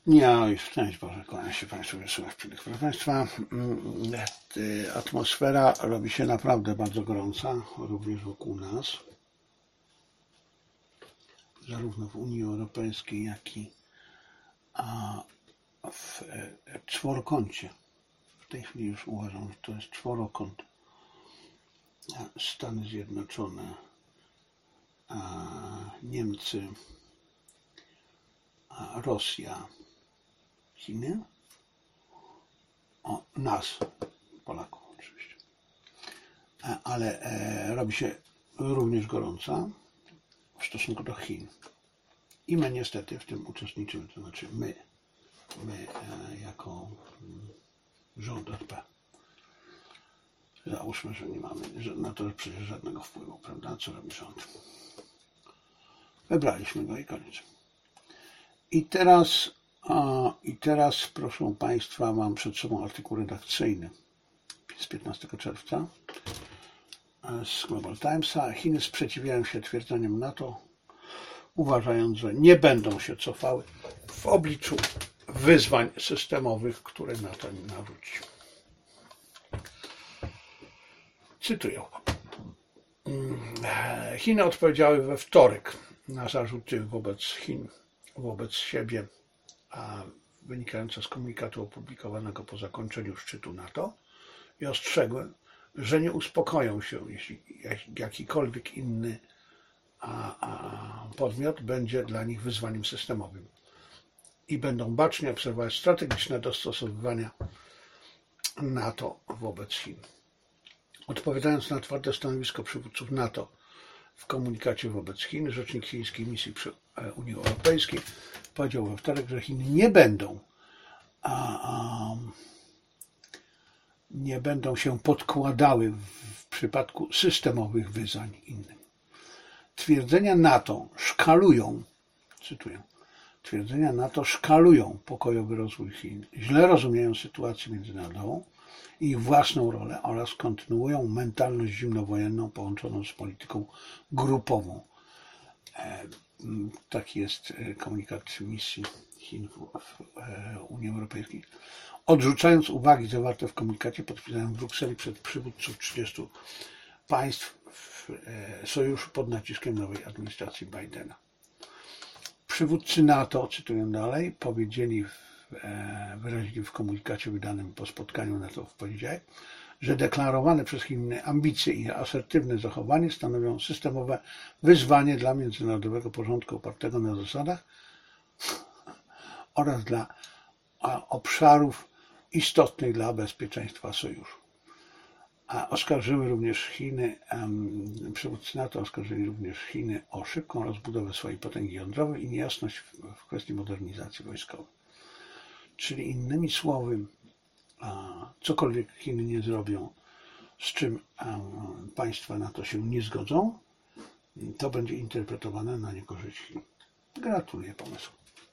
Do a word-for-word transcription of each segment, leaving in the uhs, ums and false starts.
Ja już szczęść Boże, kłaniam się Państwu, wysłuchać przyjemnych. Proszę Państwa, atmosfera robi się naprawdę bardzo gorąca, również wokół nas, zarówno w Unii Europejskiej, jak i w czworokącie. W tej chwili już uważam, że to jest czworokąt. Stany Zjednoczone, Niemcy, Rosja, Chiny, o, nas, Polaków oczywiście, ale e, robi się również gorąca w stosunku do Chin. I my niestety w tym uczestniczymy, to znaczy my, my e, jako rząd R P. Załóżmy, że nie mamy na to przecież żadnego wpływu, prawda? Co robi rząd? Wybraliśmy go i koniec. I teraz, a, i teraz, proszę Państwa, mam przed sobą artykuł redakcyjny z piętnastego czerwca z Global Timesa. Chiny sprzeciwiają się twierdzeniom NATO, uważając, że nie będą się cofały w obliczu wyzwań systemowych, które NATO im narzuci. Cytuję. Chiny odpowiedziały we wtorek na zarzuty wobec Chin, wobec siebie, a wynikające z komunikatu opublikowanego po zakończeniu szczytu NATO i ostrzegły, że nie uspokoją się, jeśli jakikolwiek inny a, a podmiot będzie dla nich wyzwaniem systemowym i będą bacznie obserwować strategiczne dostosowywania NATO wobec Chin. Odpowiadając na twarde stanowisko przywódców NATO w komunikacie wobec Chin, rzecznik chińskiej misji przy Unii Europejskiej powiedział we wtorek, że Chiny nie będą a, a, nie będą się podkładały w przypadku systemowych wyzwań innym. Twierdzenia NATO szkalują, cytuję, twierdzenia NATO szkalują pokojowy rozwój Chin, źle rozumieją sytuację międzynarodową i ich własną rolę oraz kontynuują mentalność zimnowojenną połączoną z polityką grupową. Taki jest komunikat misji Chin w Unii Europejskiej. Odrzucając uwagi zawarte w komunikacie podpisanym w Brukseli przez przywódców trzydziestu państw w sojuszu pod naciskiem nowej administracji Bidena. Przywódcy NATO, cytuję dalej, powiedzieli wyrazili w komunikacie wydanym po spotkaniu NATO w poniedziałek, że deklarowane przez Chiny ambicje i asertywne zachowanie stanowią systemowe wyzwanie dla międzynarodowego porządku opartego na zasadach oraz dla obszarów istotnych dla bezpieczeństwa sojuszu. A oskarżyły również Chiny, um, przywódcy NATO oskarżyli również Chiny o szybką rozbudowę swojej potęgi jądrowej i niejasność w, w kwestii modernizacji wojskowej. Czyli innymi słowy, a, cokolwiek Chiny nie zrobią, z czym a, państwa NATO się nie zgodzą, to będzie interpretowane na niekorzyść Chin. Gratuluję pomysłu.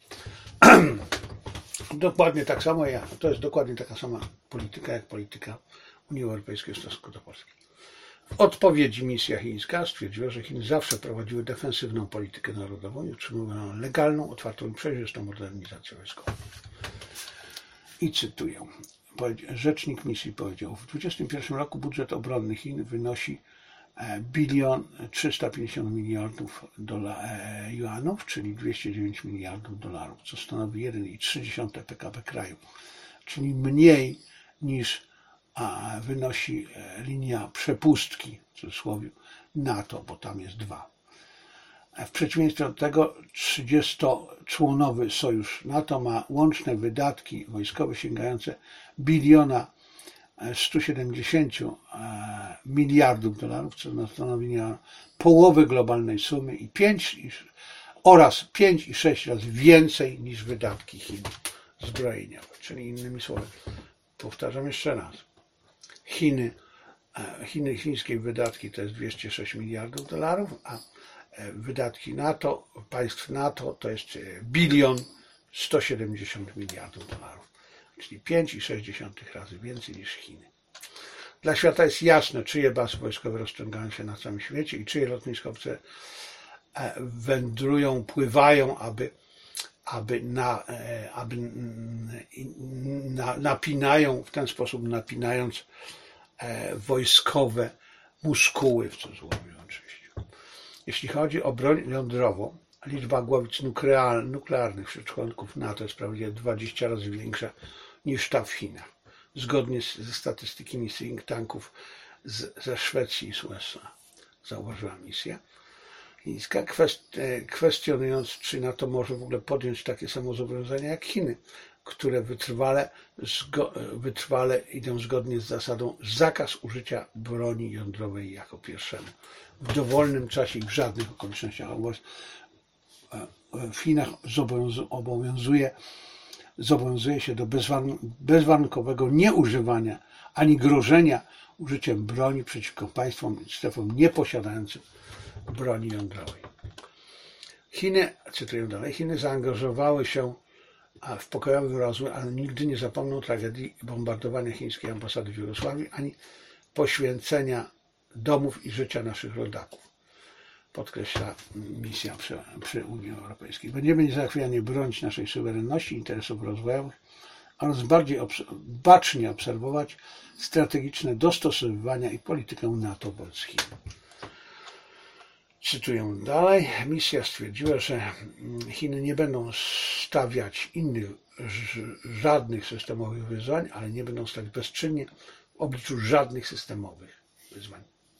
Dokładnie tak samo, ja, to jest dokładnie taka sama polityka, jak polityka Unii Europejskiej w stosunku do Polski. W odpowiedzi misja chińska stwierdziła, że Chiny zawsze prowadziły defensywną politykę narodową i utrzymywaną legalną, otwartą i przejrzystą modernizację wojskową. I cytuję. Rzecznik misji powiedział, w dwudziestym pierwszym roku budżet obronny Chin wynosi bilion trzysta pięćdziesiąt miliardów juanów, czyli dwieście dziewięć miliardów dolarów, co stanowi jeden przecinek trzy P K B kraju, czyli mniej niż a wynosi linia przepustki, w cudzysłowie, NATO, bo tam jest dwa. W przeciwieństwie do tego trzydziestoczłonowy sojusz NATO ma łączne wydatki wojskowe sięgające biliona stu siedemdziesięciu miliardów dolarów, co stanowi połowę globalnej sumy i pięć oraz pięć i sześć razy więcej niż wydatki Chin zbrojeniowe. Czyli innymi słowy, powtarzam jeszcze raz, Chiny, Chiny, chińskie wydatki to jest dwieście sześć miliardów dolarów, a wydatki NATO, państw NATO to jest bilion sto siedemdziesiąt miliardów dolarów, czyli pięć i sześć razy więcej niż Chiny. Dla świata jest jasne, czyje bazy wojskowe rozciągają się na całym świecie i czyje lotniskowce wędrują, pływają, aby aby, na, aby na, napinają, w ten sposób napinając wojskowe muskuły, w cudzysłowie oczywiście. Jeśli chodzi o broń jądrową, liczba głowic nuklearnych wśród członków NATO jest prawie dwadzieścia razy większa niż ta w Chinach. Zgodnie ze statystykami think tanków z, ze Szwecji i z U S A, zauważyła misja chińska, kwestionując, czy NATO może w ogóle podjąć takie samo zobowiązania jak Chiny, które wytrwale, wytrwale idą zgodnie z zasadą zakaz użycia broni jądrowej jako pierwszemu. W dowolnym czasie i w żadnych okolicznościach. W Chinach zobowiązuje, zobowiązuje się do bezwarunkowego nieużywania ani grożenia użyciem broni przeciwko państwom i strefom nieposiadającym broni jądrowej. Chiny, cytuję dalej, Chiny zaangażowały się w pokojowy rozwój, ale nigdy nie zapomną tragedii bombardowania chińskiej ambasady w Jugosławii ani poświęcenia domów i życia naszych rodaków, podkreśla misja przy, przy Unii Europejskiej. Będziemy niezachwianie bronić naszej suwerenności, interesów rozwojowych oraz bardziej obs bacznie obserwować strategiczne dostosowywania i politykę NATO wobec Chin. Cytuję dalej. Misja stwierdziła, że Chiny nie będą stawiać innych żadnych systemowych wyzwań, ale nie będą stać bezczynnie w obliczu żadnych systemowych wyzwań.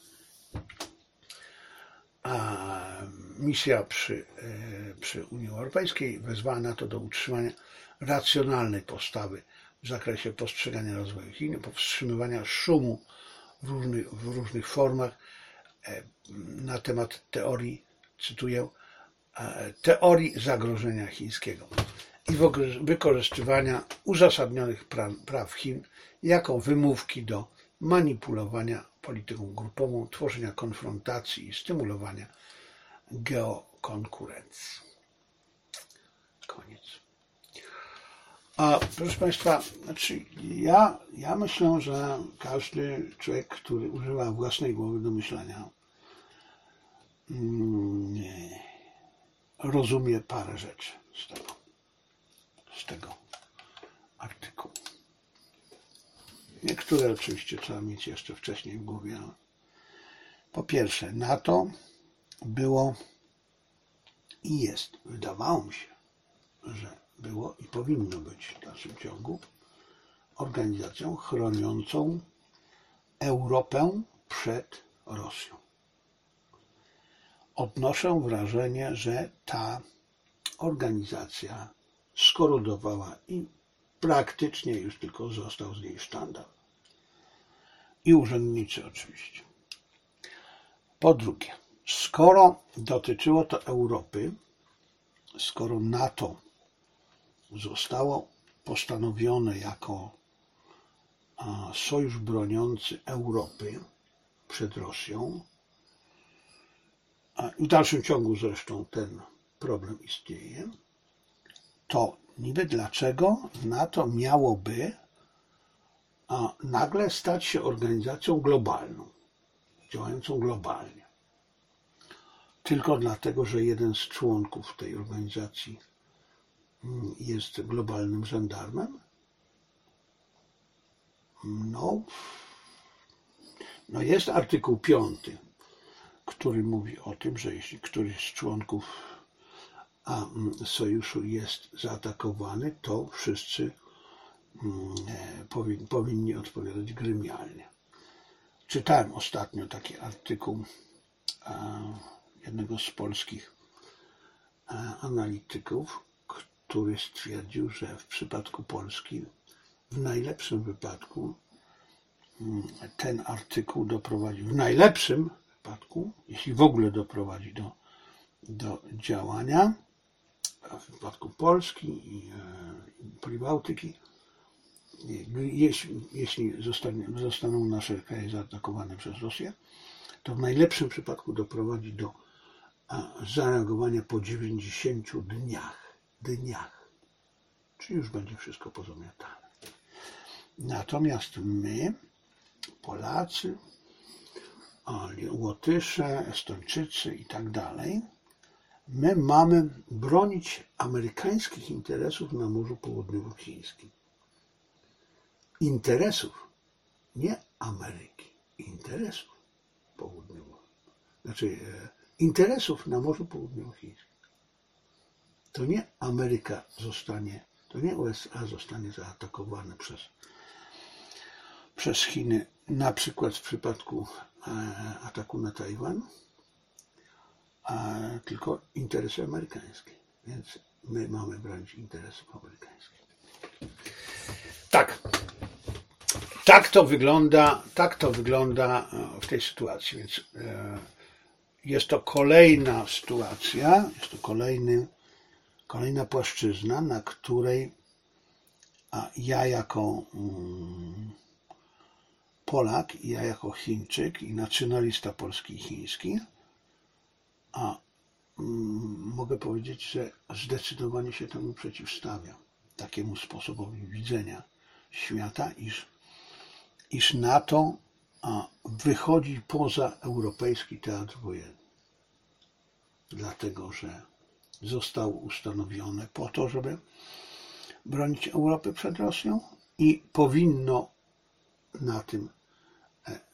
A misja przy, przy Unii Europejskiej wezwała NATO do utrzymania racjonalnej postawy w zakresie postrzegania rozwoju Chin, powstrzymywania szumu w różnych, w różnych formach na temat teorii, cytuję, teorii zagrożenia chińskiego i wykorzystywania uzasadnionych praw Chin jako wymówki do manipulowania polityką grupową, tworzenia konfrontacji i stymulowania geokonkurencji. Koniec. A proszę Państwa, znaczy ja, ja myślę, że każdy człowiek, który używa własnej głowy do myślenia, nie, rozumie parę rzeczy z tego, z tego artykułu. Niektóre oczywiście trzeba mieć jeszcze wcześniej w głowie. Po pierwsze, NATO było i jest, wydawało mi się, że było i powinno być w dalszym ciągu organizacją chroniącą Europę przed Rosją. Odnoszę wrażenie, że ta organizacja skorodowała i praktycznie już tylko został z niej sztandar. I urzędniczy oczywiście. Po drugie, skoro dotyczyło to Europy, skoro NATO zostało postanowione jako sojusz broniący Europy przed Rosją, i w dalszym ciągu zresztą ten problem istnieje, to niby dlaczego NATO miałoby nagle stać się organizacją globalną, działającą globalnie. Tylko dlatego, że jeden z członków tej organizacji jest globalnym żandarmem? No, no jest artykuł piąty, który mówi o tym, że jeśli któryś z członków a sojuszu jest zaatakowany, to wszyscy powinni odpowiadać gremialnie. Czytałem ostatnio taki artykuł jednego z polskich analityków, który stwierdził, że w przypadku Polski w najlepszym wypadku ten artykuł doprowadzi, w najlepszym wypadku, jeśli w ogóle doprowadzi do, do działania, w przypadku Polski i Prybałtyki, jeśli, jeśli zostanie, zostaną nasze kraje zaatakowane przez Rosję, to w najlepszym przypadku doprowadzi do zareagowania po dziewięćdziesięciu dniach. Dniach. Czyli już będzie wszystko pozamiatane. Natomiast my, Polacy, Łotysze, Estończycy i tak dalej, My mamy bronić amerykańskich interesów na Morzu Południowochińskim. Interesów, nie Ameryki, interesów południowych. Znaczy e, interesów na Morzu Południowochińskim. To nie Ameryka zostanie, to nie U S A zostanie zaatakowane przez, przez Chiny, na przykład w przypadku e, ataku na Tajwan, a tylko interesy amerykańskie. Więc my mamy bronić interesów amerykańskich. Tak. Tak to wygląda, tak to wygląda w tej sytuacji. Więc e, jest to kolejna sytuacja, jest to kolejny, kolejna płaszczyzna, na której a ja jako um, Polak, i ja jako Chińczyk i nacjonalista polski i chiński, a mm, mogę powiedzieć, że zdecydowanie się temu przeciwstawiam, takiemu sposobowi widzenia świata, iż, iż NATO a, wychodzi poza europejski teatr wojenny. Dlatego, że został ustanowiony po to, żeby bronić Europy przed Rosją i powinno na tym, e, e,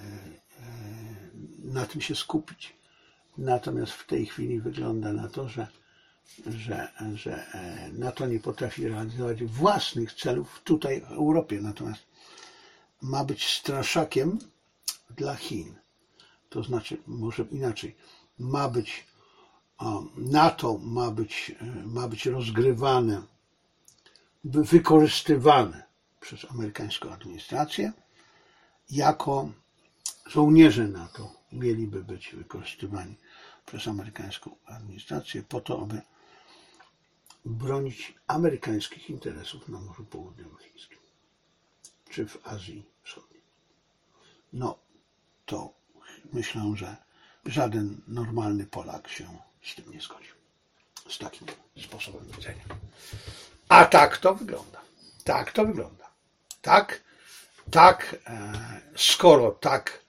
na tym się skupić. Natomiast w tej chwili wygląda na to, że, że, że NATO nie potrafi realizować własnych celów tutaj w Europie. Natomiast ma być straszakiem dla Chin. To znaczy, może inaczej, ma być NATO ma być, ma być rozgrywane, wykorzystywane przez amerykańską administrację jako żołnierze NATO mieliby być wykorzystywani przez amerykańską administrację po to, aby bronić amerykańskich interesów na Morzu Południowochińskim czy w Azji Wschodniej. No to myślę, że żaden normalny Polak się z tym nie zgodzi. Z takim sposobem widzenia. A tak to wygląda. Tak to wygląda. Tak, tak, skoro tak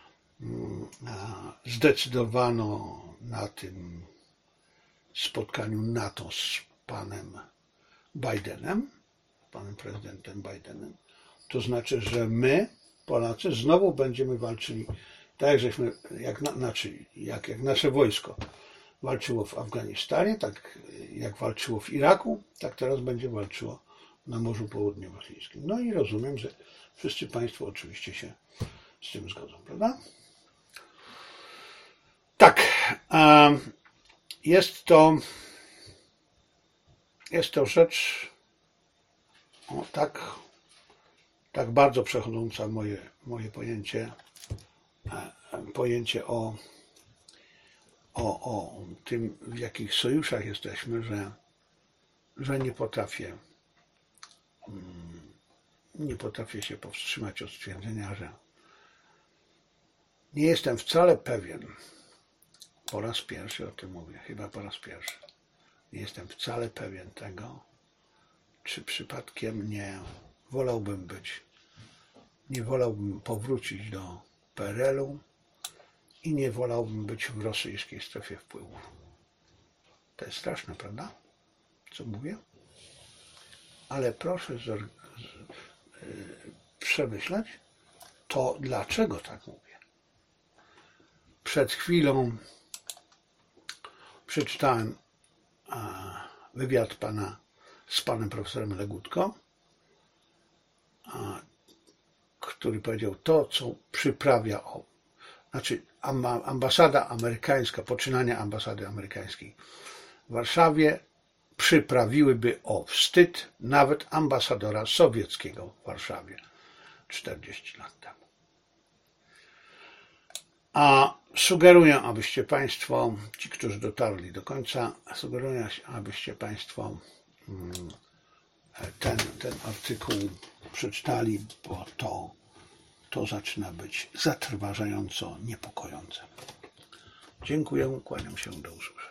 zdecydowano na tym spotkaniu NATO z panem Bidenem, panem prezydentem Bidenem, to znaczy, że my, Polacy, znowu będziemy walczyli, tak jak żeśmy, jak, znaczy, jak, jak nasze wojsko walczyło w Afganistanie, tak jak walczyło w Iraku, tak teraz będzie walczyło na Morzu Południowochińskim. No i rozumiem, że wszyscy Państwo oczywiście się z tym zgodzą, prawda? Tak, jest to, jest to rzecz o, tak, tak bardzo przechodząca moje, moje pojęcie, pojęcie o, o, o tym, w jakich sojuszach jesteśmy, że, że nie potrafię, nie potrafię się powstrzymać od stwierdzenia, że nie jestem wcale pewien, po raz pierwszy o tym mówię, chyba po raz pierwszy, nie jestem wcale pewien tego, czy przypadkiem nie wolałbym być, nie wolałbym powrócić do P R L u i nie wolałbym być w rosyjskiej strefie wpływów. To jest straszne, prawda? Co mówię? Ale proszę z, z, yy, przemyśleć to, dlaczego tak mówię. Przed chwilą przeczytałem a, wywiad pana z panem profesorem Legutko, a, który powiedział to, co przyprawia o, znaczy ambasada amerykańska, poczynania ambasady amerykańskiej w Warszawie przyprawiłyby o wstyd nawet ambasadora sowieckiego w Warszawie czterdzieści lat temu. A sugeruję, abyście Państwo, ci, którzy dotarli do końca, sugeruję, abyście Państwo ten, ten artykuł przeczytali, bo to, to zaczyna być zatrważająco niepokojące. Dziękuję, kłaniam się, do usłyszenia.